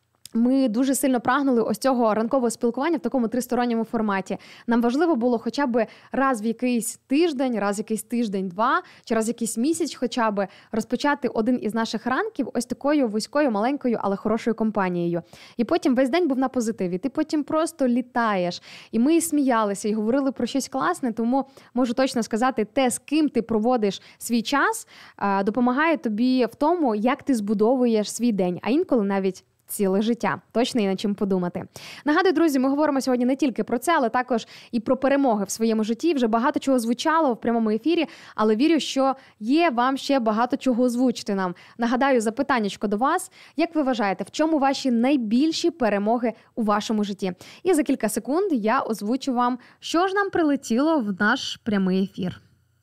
ми дуже сильно прагнули ось цього ранкового спілкування в такому тристоронньому форматі. Нам важливо було хоча б раз в якийсь тиждень, раз в якийсь тиждень-два, чи раз в якийсь місяць хоча б розпочати один із наших ранків ось такою вузькою, маленькою, але хорошою компанією. І потім весь день був на позитиві. Ти потім просто літаєш. І ми сміялися, і говорили про щось класне, тому можу точно сказати, те, з ким ти проводиш свій час, допомагає тобі в тому, як ти збудовуєш свій день, а інколи навіть ціле життя. Точно є над чим подумати. Нагадую, друзі, ми говоримо сьогодні не тільки про це, але також і про перемоги в своєму житті. Вже багато чого звучало в прямому ефірі, але вірю, що є вам ще багато чого озвучити нам. Нагадаю, запитаннячко до вас. Як ви вважаєте, в чому ваші найбільші перемоги у вашому житті? І за кілька секунд я озвучу вам, що ж нам прилетіло в наш прямий ефір.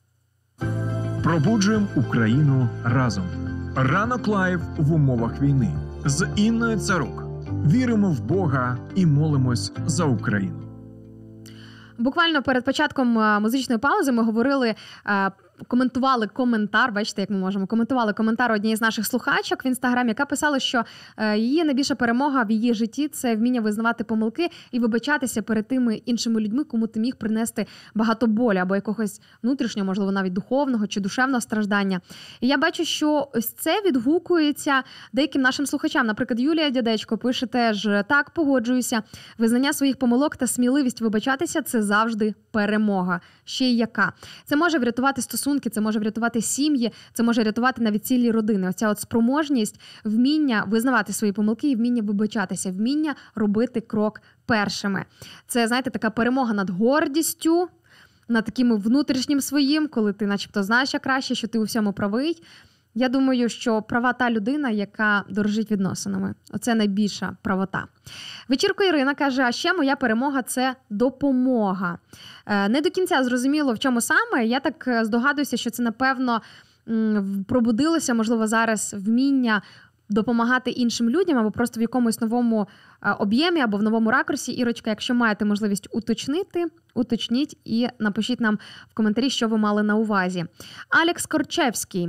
Пробуджуємо Україну разом. Ранок лайв в умовах війни. З Інною Царук. Віримо в Бога і молимось за Україну. Буквально перед початком музичної паузи ми говорили, коментували коментар, бачите, як ми можемо, коментували коментар однієї з наших слухачок в Інстаграмі, яка писала, що її найбільша перемога в її житті – це вміння визнавати помилки і вибачатися перед тими іншими людьми, кому ти міг принести багато болі або якогось внутрішнього, можливо, навіть духовного чи душевного страждання. І я бачу, що ось це відгукується деяким нашим слухачам. Наприклад, Юлія Дядечко пише теж: «Так, погоджуюся. Визнання своїх помилок та сміливість вибачатися – це завжди перемога. Ще й яка. Це може врятувати стосунки, це може врятувати сім'ї, це може рятувати навіть цілі родини. Оця от спроможність, вміння визнавати свої помилки і вміння вибачатися, вміння робити крок першими. Це, знаєте, така перемога над гордістю, над таким внутрішнім своїм, коли ти начебто знаєш, що краще, що ти у всьому правий. Я думаю, що права та людина, яка дорожить відносинами. Оце найбільша правота. Вечірко Ірина каже, а ще моя перемога – це допомога. Не до кінця зрозуміло, в чому саме. Я так здогадуюся, що це, напевно, пробудилося, можливо, зараз вміння допомагати іншим людям або просто в якомусь новому об'ємі або в новому ракурсі. Ірочка, якщо маєте можливість уточнити, уточніть і напишіть нам в коментарі, що ви мали на увазі. Алекс Корчевський.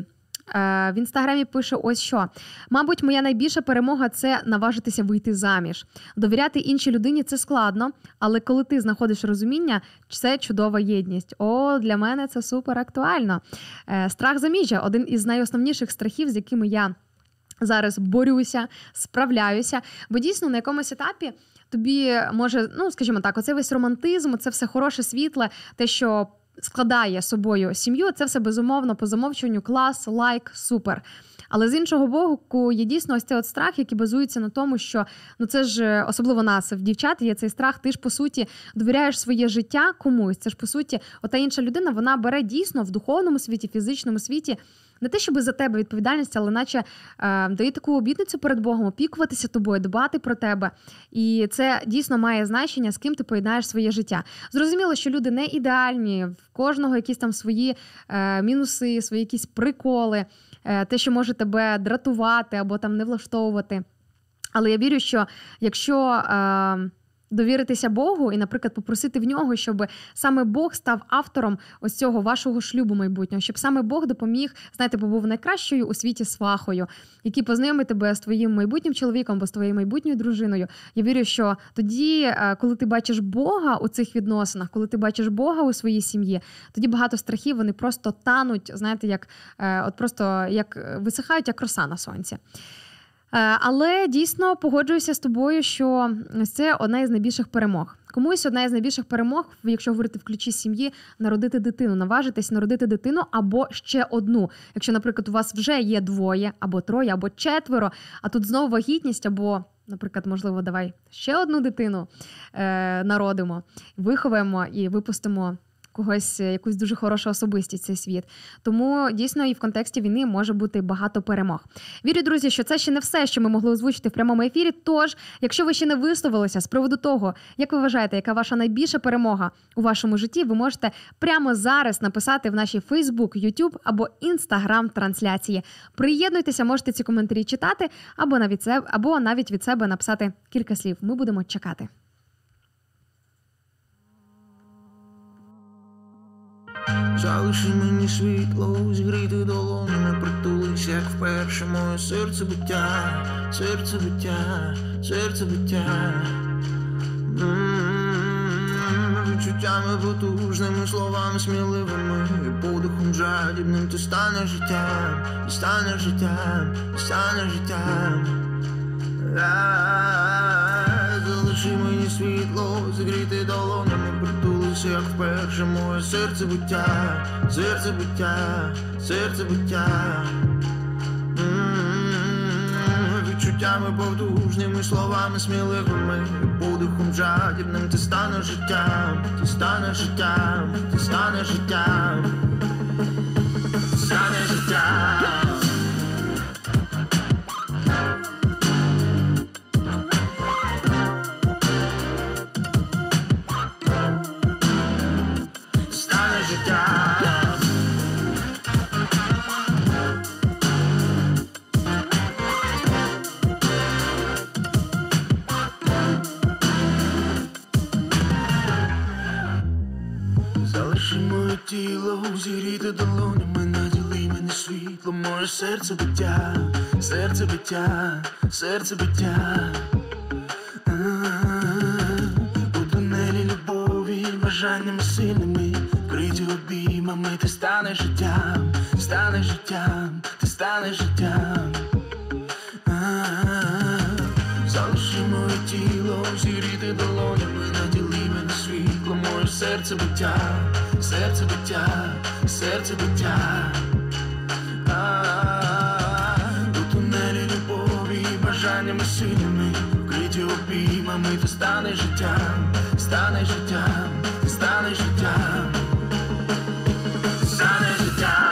В інстаграмі пише ось що. Мабуть, моя найбільша перемога – це наважитися вийти заміж. Довіряти іншій людині – це складно, але коли ти знаходиш розуміння, це чудова єдність. О, для мене це супер актуально. Страх заміжжя – один із найосновніших страхів, з якими я зараз борюся, справляюся. Бо дійсно на якомусь етапі тобі може, ну, скажімо так, оцей весь романтизм, це все хороше, світле, те, що складає собою сім'ю, це все безумовно по замовчуванню клас, лайк, супер. Але з іншого боку, є дійсно ось цей от страх, який базується на тому, що, ну це ж, особливо нас, в дівчат, є цей страх, ти ж, по суті, довіряєш своє життя комусь. Це ж, по суті, ота інша людина, вона бере дійсно в духовному світі, фізичному світі, не те, щоб за тебе відповідальність, але наче е, дає таку обітницю перед Богом, опікуватися тобою, дбати про тебе. І це дійсно має значення, з ким ти поєднаєш своє життя. Зрозуміло, що люди не ідеальні, в кожного якісь там свої е, мінуси, свої якісь приколи, е, те, що може тебе дратувати або там не влаштовувати. Але я вірю, що якщо Е, довіритися Богу і, наприклад, попросити в нього, щоб саме Бог став автором ось цього вашого шлюбу майбутнього, щоб саме Бог допоміг, знаєте, бо був найкращою у світі свахою, який познайомить тебе з твоїм майбутнім чоловіком або з твоєю майбутньою дружиною. Я вірю, що тоді, коли ти бачиш Бога у цих відносинах, коли ти бачиш Бога у своїй сім'ї, тоді багато страхів, вони просто тануть, знаєте, як, от просто як висихають, як роса на сонці. Але дійсно погоджуюся з тобою, що це одна із найбільших перемог. Комусь одна із найбільших перемог, якщо говорити в ключі сім'ї, народити дитину, наважитись народити дитину або ще одну. Якщо, наприклад, у вас вже є двоє, або троє, або четверо, а тут знову вагітність, або, наприклад, можливо, давай ще одну дитину е- народимо, виховаємо і випустимо когось, якусь дуже хорошу особистість в цей світ. Тому, дійсно, і в контексті війни може бути багато перемог. Вірю, друзі, що це ще не все, що ми могли озвучити в прямому ефірі. Тож, якщо ви ще не висловилися з приводу того, як ви вважаєте, яка ваша найбільша перемога у вашому житті, ви можете прямо зараз написати в нашій Facebook, YouTube або Instagram трансляції. Приєднуйтеся, можете ці коментарі читати, або навіть, або навіть від себе написати кілька слів. Ми будемо чекати. Залиши мені світло, зігріти долонями, притулись, як вперше моє серце биття, серце биття, серце биття. М-м-м, відчуттями потужними, словами сміливими, і подихом жадібним ти станеш життям, і станеш життям, і станеш життям. Залиши мені світло, зігріти долонями, притулися, як вперше моє серце биття, серце биття, серце биття. М-м-м, відчуттями потужними, словами сміливими, подихом жадібним ти станеш життям, ти станеш життям, ти станеш життям, ти станеш життям. Залиши моє тіло, зігріти долонями, наділи мене світло, моє серце биття, серце биття, серце биття. У тунелі любові, бажаннями сильними, вкриті обіймами, ти станеш життям, станеш життям, ти станеш життям. Залиши моє тіло, зігріти долонями, наділи мене світло, моє серце биття, серце биття, серце биття. У тунелі любові, бажаннями сильними, вкриті обіймами, ти станеш життям, станеш життям, ти станеш життям, ти станеш життям.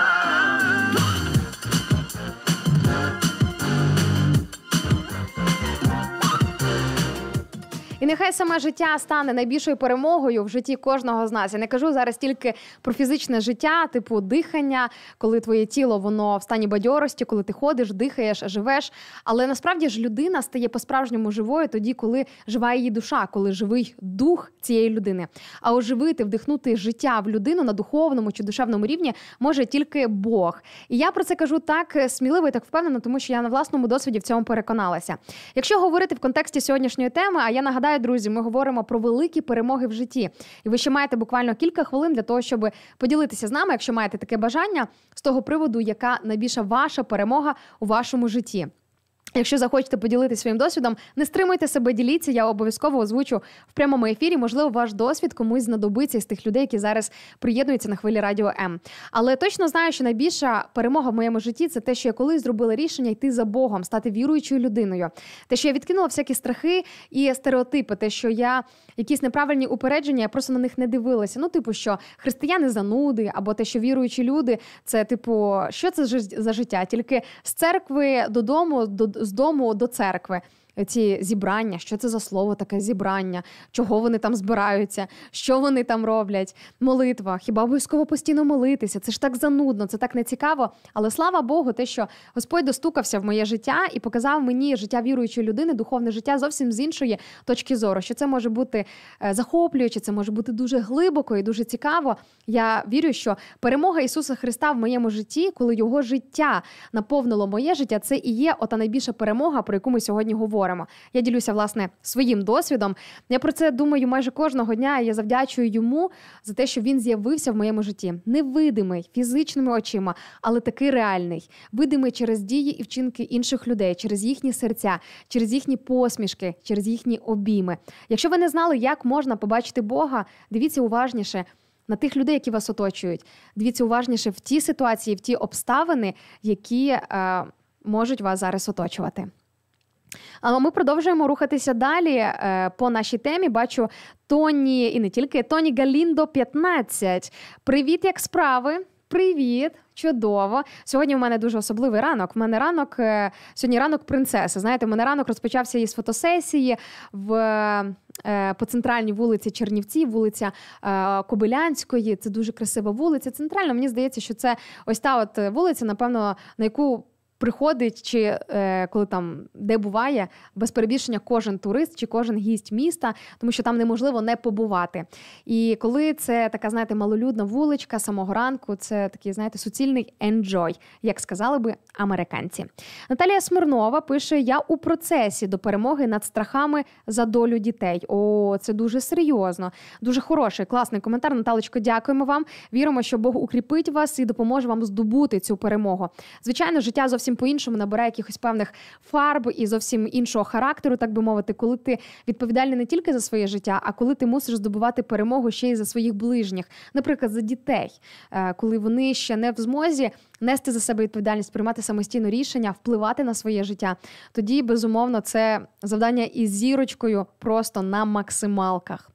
І нехай саме життя стане найбільшою перемогою в житті кожного з нас. Я не кажу зараз тільки про фізичне життя, типу дихання, коли твоє тіло воно в стані бадьорості, коли ти ходиш, дихаєш, живеш. Але насправді ж людина стає по-справжньому живою тоді, коли жива її душа, коли живий дух цієї людини. А оживити, вдихнути життя в людину на духовному чи душевному рівні може тільки Бог. І я про це кажу так сміливо і так впевнено, тому що я на власному досвіді в цьому переконалася. Якщо говорити в контексті сьогоднішньої теми, а я нагадаю, друзі, ми говоримо про великі перемоги в житті. І ви ще маєте буквально кілька хвилин для того, щоб поділитися з нами, якщо маєте таке бажання, з того приводу, яка найбільша ваша перемога у вашому житті. Якщо захочете поділитися своїм досвідом, не стримуйте себе, діліться, я обов'язково озвучу в прямому ефірі. Можливо, ваш досвід комусь знадобиться з тих людей, які зараз приєднуються на хвилі Радіо М. Але точно знаю, що найбільша перемога в моєму житті – це те, що я колись зробила рішення йти за Богом, стати віруючою людиною. Те, що я відкинула всякі страхи і стереотипи, те, що я якісь неправильні упередження, я просто на них не дивилася. Ну, типу, що християни зануди, або те, що віруючі люди – це, типу, що це за життя? Тільки з церкви додому, до з дому до церкви. Ці зібрання, що це за слово таке зібрання, чого вони там збираються, що вони там роблять, молитва, хіба обов'язково постійно молитися, це ж так занудно, це так нецікаво, але слава Богу, те, що Господь достукався в моє життя і показав мені життя віруючої людини, духовне життя зовсім з іншої точки зору, що це може бути захоплююче, це може бути дуже глибоко і дуже цікаво. Я вірю, що перемога Ісуса Христа в моєму житті, коли Його життя наповнило моє життя, це і є ота найбільша перемога, про яку ми сьогодні говоримо. Я ділюся, власне, своїм досвідом. Я про це думаю майже кожного дня, і я завдячую йому за те, що він з'явився в моєму житті. Невидимий, фізичними очима, але такий реальний. Видимий через дії і вчинки інших людей, через їхні серця, через їхні посмішки, через їхні обійми. Якщо ви не знали, як можна побачити Бога, дивіться уважніше на тих людей, які вас оточують. Дивіться уважніше в ті ситуації, в ті обставини, які е, можуть вас зараз оточувати. Але ми продовжуємо рухатися далі е, по нашій темі. Бачу Тоні, і не тільки, Тоні Галіндо, п'ятнадцять. Привіт, як справи? Привіт, чудово. Сьогодні в мене дуже особливий ранок. В мене ранок, е, сьогодні ранок принцеси. Знаєте, в мене ранок розпочався із фотосесії в, е, по центральній вулиці Чернівці, вулиця е, Кобилянської. Це дуже красива вулиця. Центральна, мені здається, що це ось та от вулиця, напевно, на яку приходить, чи е, коли там, де буває, без перебільшення кожен турист чи кожен гість міста, тому що там неможливо не побувати. І коли це така, знаєте, малолюдна вуличка самого ранку, це такий, знаєте, суцільний enjoy, як сказали би американці. Наталія Смирнова пише: «Я у процесі до перемоги над страхами за долю дітей». О, це дуже серйозно. Дуже хороший, класний коментар. Наталечко, дякуємо вам. Віримо, що Бог укріпить вас і допоможе вам здобути цю перемогу. Звичайно, життя зовсім по-іншому набирає якихось певних фарб і зовсім іншого характеру, так би мовити, коли ти відповідальний не тільки за своє життя, а коли ти мусиш здобувати перемогу ще й за своїх ближніх. Наприклад, за дітей, коли вони ще не в змозі нести за себе відповідальність, приймати самостійно рішення, впливати на своє життя. Тоді, безумовно, це завдання із зірочкою просто на максималках.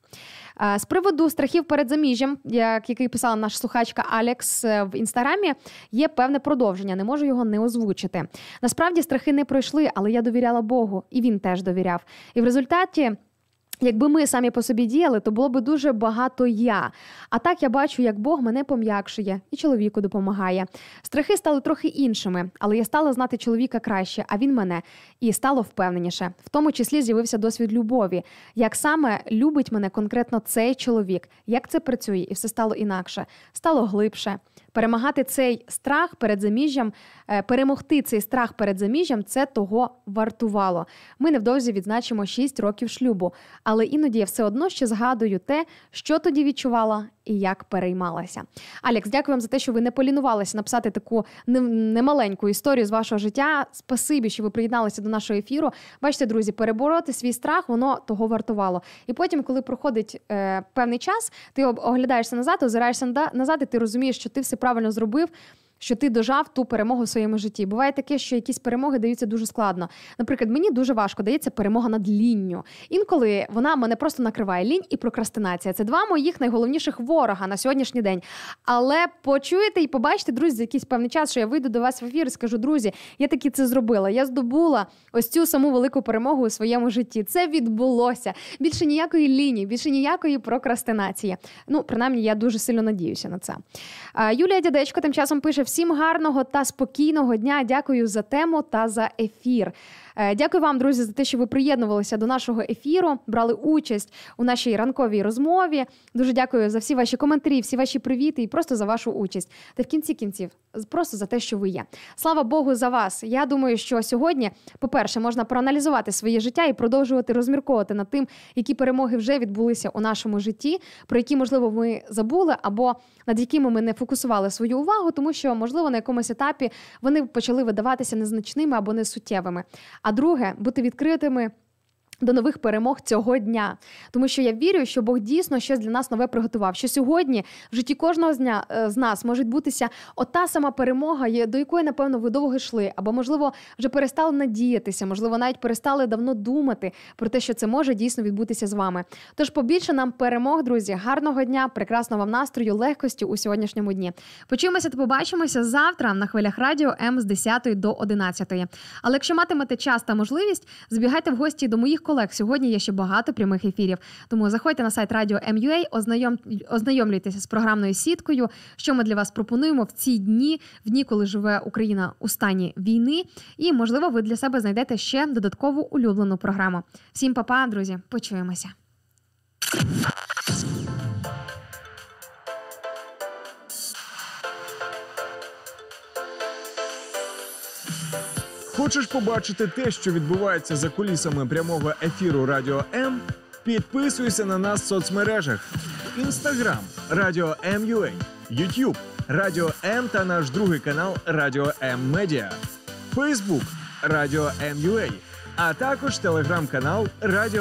З приводу страхів перед заміжжям, як який писала наша слухачка Алекс в Інстаграмі, є певне продовження, не можу його не озвучити. Насправді страхи не пройшли, але я довіряла Богу, і він теж довіряв. І в результаті, якби ми самі по собі діяли, то було б дуже багато я. А так я бачу, як Бог мене пом'якшує і чоловіку допомагає. Страхи стали трохи іншими, але я стала знати чоловіка краще, а він мене. І стало впевненіше. В тому числі з'явився досвід любові. Як саме любить мене конкретно цей чоловік, як це працює, і все стало інакше. Стало глибше. Перемагати цей страх перед заміжжям, перемогти цей страх перед заміжжям – це того вартувало. Ми невдовзі відзначимо шість років шлюбу, але іноді я все одно ще згадую те, що тоді відчувала і як переймалася. Алекс, дякую вам за те, що ви не полінувалися написати таку немаленьку історію з вашого життя. Спасибі, що ви приєдналися до нашого ефіру. Бачите, друзі, перебороти свій страх, воно того вартувало. І потім, коли проходить е, певний час, ти оглядаєшся назад, озираєшся назад, і ти розумієш, що ти все правильно зробив, що ти дожав ту перемогу в своєму житті. Буває таке, що якісь перемоги даються дуже складно. Наприклад, мені дуже важко дається перемога над лінню. Інколи вона мене просто накриває. Лінь і прокрастинація – це два моїх найголовніших ворога на сьогоднішній день. Але почуєте і побачите, друзі, за якийсь певний час, що я вийду до вас в ефір і скажу: друзі, я таки це зробила. Я здобула ось цю саму велику перемогу у своєму житті. Це відбулося. Більше ніякої лінії, більше ніякої прокрастинації. Ну, принаймні, я дуже сильно надіюся на це. Юлія Дядечко тим часом пише: всім гарного та спокійного дня. Дякую за тему та за ефір. Дякую вам, друзі, за те, що ви приєднувалися до нашого ефіру, брали участь у нашій ранковій розмові. Дуже дякую за всі ваші коментарі, всі ваші привіти і просто за вашу участь. Та в кінці кінців, просто за те, що ви є. Слава Богу за вас. Я думаю, що сьогодні, по-перше, можна проаналізувати своє життя і продовжувати розмірковувати над тим, які перемоги вже відбулися у нашому житті, про які, можливо, ми забули, або над якими ми не фокусували свою увагу, тому що, можливо, на якомусь етапі вони почали видаватися незначними або несуттєвими. А друге, бути відкритими до нових перемог цього дня. Тому що я вірю, що Бог дійсно щось для нас нове приготував. Що сьогодні в житті кожного з, дня, з нас може бутися ота сама перемога, до якої, напевно, ви довго йшли. Або, можливо, вже перестали надіятися, можливо, навіть перестали давно думати про те, що це може дійсно відбутися з вами. Тож побільше нам перемог, друзі. Гарного дня, прекрасного вам настрою, легкості у сьогоднішньому дні. Почуємося та побачимося завтра на хвилях Радіо М з десятої до одинадцятої. Але якщо матимете час та можливість, забігайте в гості до моїх колег. Сьогодні є ще багато прямих ефірів. Тому заходьте на сайт Радіо М ю а, ознайом... ознайомлюйтеся з програмною сіткою, що ми для вас пропонуємо в ці дні, в дні, коли живе Україна у стані війни. І, можливо, ви для себе знайдете ще додаткову улюблену програму. Всім па-па, друзі. Почуємося. Хочеш побачити те, що відбувається за кулісами прямого ефіру Радіо М? Підписуйся на нас в соцмережах: Інстаграм – Радіо М ю а, Ютуб – Радіо М та наш другий канал Радіо М Медіа, Фейсбук – Радіо М ю а, а також телеграм-канал Радіо